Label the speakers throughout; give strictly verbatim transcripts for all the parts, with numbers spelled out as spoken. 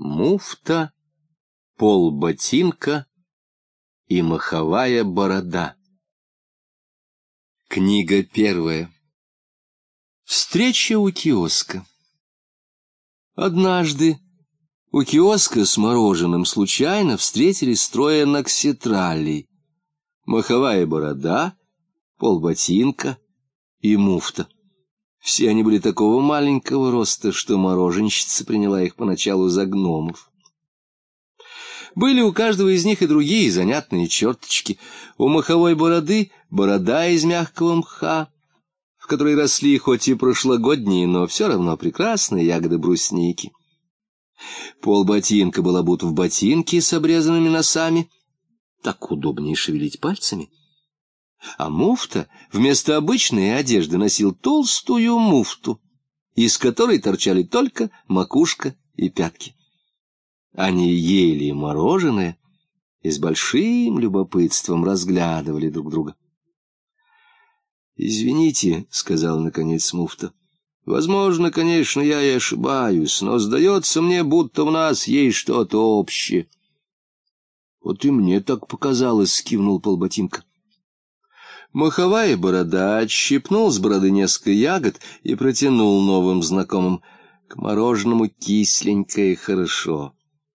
Speaker 1: муфта, полботинка и маховая борода. Книга первая. Встреча у киоска. Однажды у киоска с мороженым случайно встретились трое нокситралей: маховая борода, полботинка и муфта. Все они были такого маленького роста, что мороженщица приняла их поначалу за гномов. Были у каждого из них и другие занятные черточки. У маховой бороды борода из мягкого мха, в которой росли хоть и прошлогодние, но все равно прекрасные ягоды брусники. Полботинка был обут в ботинки с обрезанными носами, так удобнее шевелить пальцами. А муфта вместо обычной одежды носил толстую муфту, из которой торчали только макушка и пятки. Они ели мороженое и с большим любопытством разглядывали друг друга. «Извините», — сказал наконец муфта, — «возможно, конечно, я и ошибаюсь, но сдается мне, будто в нас есть что-то общее». «Вот и мне так показалось», — кивнул полботинка. Маховая борода отщипнул с бороды несколько ягод и протянул новым знакомым. К мороженому кисленько и хорошо.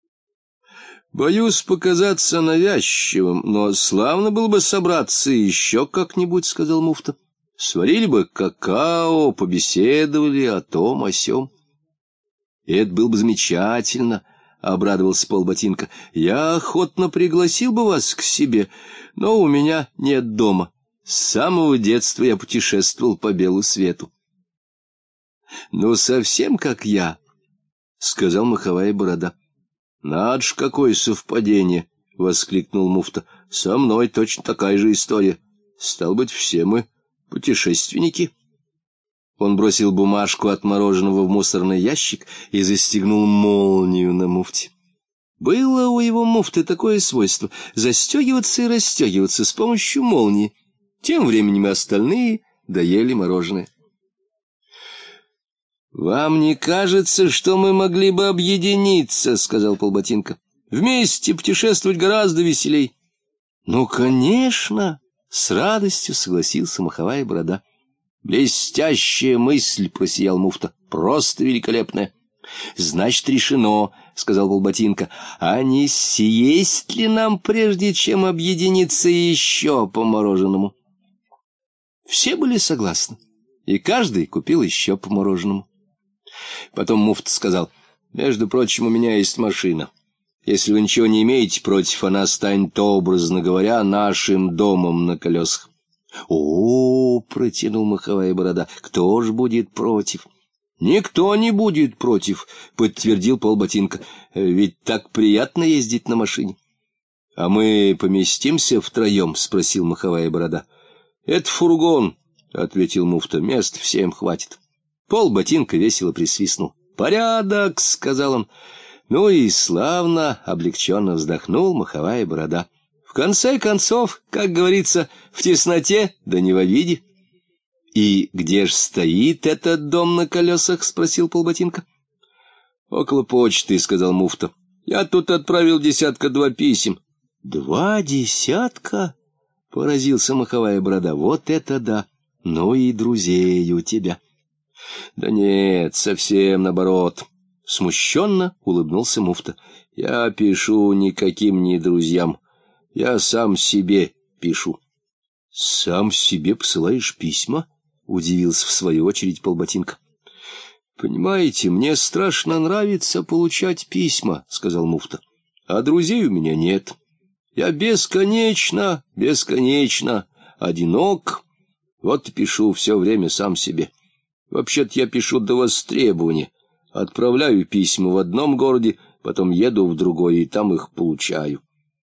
Speaker 1: «Боюсь показаться навязчивым, но славно было бы собраться еще как-нибудь», — сказал муфта. «Сварили бы какао, побеседовали о том, о сём». «Это было бы замечательно», — обрадовался полботинка. «Я охотно пригласил бы вас к себе, но у меня нет дома. С самого детства я путешествовал по белу свету». «Ну, совсем как я», — сказал маховая борода. «Надо ж, какое совпадение!» — воскликнул муфта. «Со мной точно такая же история. Стало быть, все мы путешественники». Он бросил бумажку от мороженого в мусорный ящик и застегнул молнию на муфте. Было у его муфты такое свойство — застегиваться и расстегиваться с помощью молнии. Тем временем и остальные доели мороженое. «Вам не кажется, что мы могли бы объединиться?» — сказал полботинка. «Вместе путешествовать гораздо веселей». «Ну, конечно!» — с радостью согласился маховая борода. «Блестящая мысль!» — просиял муфта. «Просто великолепная!» «Значит, решено!» — сказал полботинка. «А не съесть ли нам, прежде чем объединиться, еще по мороженому?» Все были согласны, и каждый купил еще по мороженому. Потом муфта сказал: «Между прочим, у меня есть машина. Если вы ничего не имеете против, она станет, образно говоря, нашим домом на колесах». «О, — протянул маховая борода, — кто ж будет против?» «Никто не будет против», — подтвердил полботинка. «Ведь так приятно ездить на машине». «А мы поместимся втроем?» — спросил маховая борода. «Это фургон», — ответил муфта, — «мест всем хватит». Полботинка весело присвистнул. «Порядок», — сказал он. Ну и славно, облегченно вздохнул маховая борода. В конце концов, как говорится, в тесноте, да не в обиде. «И где ж стоит этот дом на колесах?» — спросил полботинка. «Около почты», — сказал муфта. «Я тут отправил десятка два писем». «Два десятка?» — поразился маховая борода. «Вот это да! Ну и друзей у тебя». «Да нет, совсем наоборот», — смущенно улыбнулся муфта. «Я пишу никаким не друзьям. Я сам себе пишу». «Сам себе посылаешь письма?» — удивился в свою очередь полботинка. «Понимаете, мне страшно нравится получать письма», — сказал муфта. «А друзей у меня нет. Я бесконечно, бесконечно одинок. Вот и пишу все время сам себе. Вообще-то я пишу до востребования. Отправляю письма в одном городе, потом еду в другой, и там их получаю».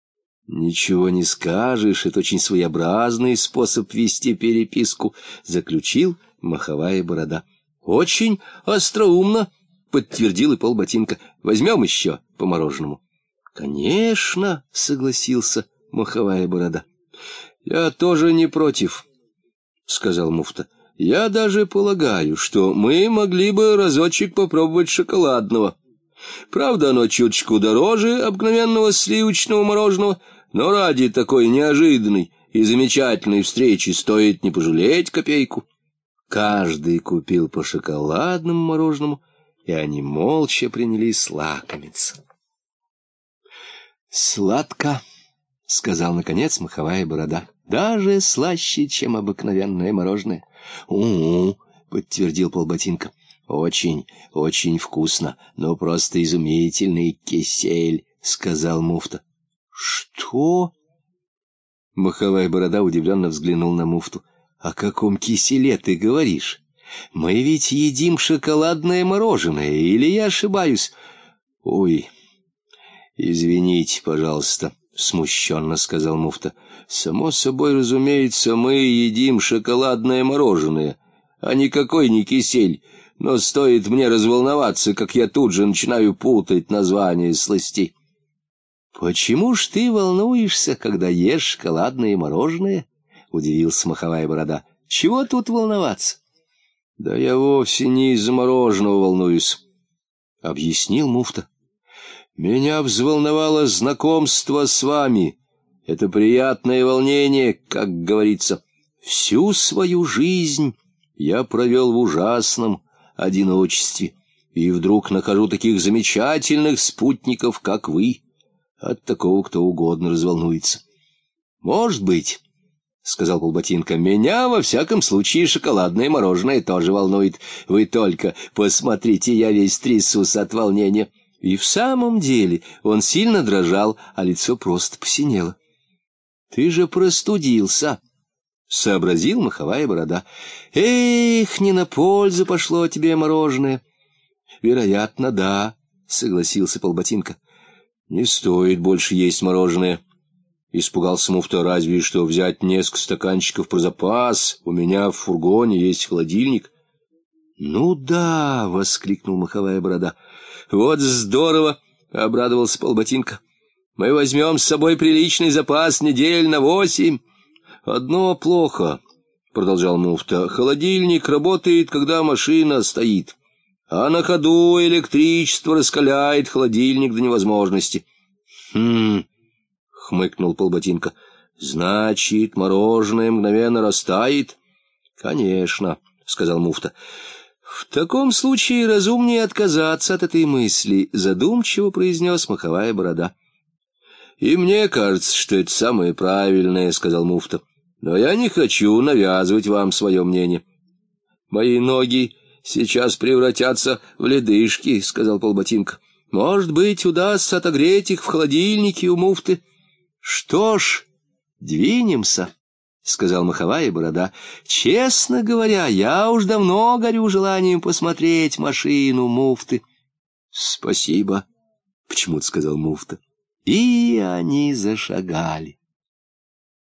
Speaker 1: «Ничего не скажешь, это очень своеобразный способ вести переписку», — заключил маховая борода. «Очень остроумно», — подтвердил и полботинка. «Возьмем еще по мороженому». «Конечно», — согласился маховая борода. «Я тоже не против», — сказал муфта. «Я даже полагаю, что мы могли бы разочек попробовать шоколадного. Правда, оно чуточку дороже обыкновенного сливочного мороженого, но ради такой неожиданной и замечательной встречи стоит не пожалеть копейку. Каждый купил по шоколадному мороженому, и они молча принялись лакомиться. «Сладко», — сказал, наконец, Моховая Борода, — «даже слаще, чем обыкновенное мороженое». «У-у», — подтвердил Полботинка, — «очень, очень вкусно, но просто изумительный кисель», — сказал муфта. «Что?» Моховая Борода удивленно взглянул на муфту. «О каком киселе ты говоришь? Мы ведь едим шоколадное мороженое, или я ошибаюсь?» «Ой, извините, пожалуйста», — смущенно сказал муфта. «Само собой, разумеется, мы едим шоколадное мороженое, а никакой не кисель, но стоит мне разволноваться, как я тут же начинаю путать названия сластей». «Почему ж ты волнуешься, когда ешь шоколадное мороженое?» — удивился Моховая Борода. «Чего тут волноваться?» «Да я вовсе не из-за мороженого волнуюсь», — объяснил муфта. «Меня взволновало знакомство с вами. Это приятное волнение, как говорится. Всю свою жизнь я провел в ужасном одиночестве, и вдруг нахожу таких замечательных спутников, как вы. От такого кто угодно разволнуется». «Может быть», — сказал Полботинка, — «меня, во всяком случае, шоколадное мороженое тоже волнует. Вы только посмотрите, я весь трясусь от волнения». И в самом деле он сильно дрожал, а лицо просто посинело. «Ты же простудился», — сообразил Моховая Борода. «Эх, не на пользу пошло тебе мороженое». «Вероятно, да», — согласился Полботинка. «Не стоит больше есть мороженое», — испугался муфта. «Разве что взять несколько стаканчиков про запас. У меня в фургоне есть холодильник». «Ну да», — воскликнул Моховая Борода. «Вот здорово», — обрадовался Полботинка. «Мы возьмем с собой приличный запас недель на восемь». «Одно плохо», — продолжал муфта. «Холодильник работает, когда машина стоит, а на ходу электричество раскаляет холодильник до невозможности». «Хм», — хмыкнул Полботинка. «Значит, мороженое мгновенно растает?» «Конечно», — сказал муфта. «В таком случае разумнее отказаться от этой мысли», — задумчиво произнес Моховая Борода. «И мне кажется, что это самое правильное», — сказал муфта. «Но я не хочу навязывать вам свое мнение». «Мои ноги сейчас превратятся в ледышки», — сказал Полботинка. «Может быть, удастся отогреть их в холодильнике у муфты». «Что ж, двинемся», — сказал Моховая Борода. «Честно говоря, я уж давно горю желанием посмотреть машину муфты». «Спасибо», — почему-то сказал муфта. И они зашагали.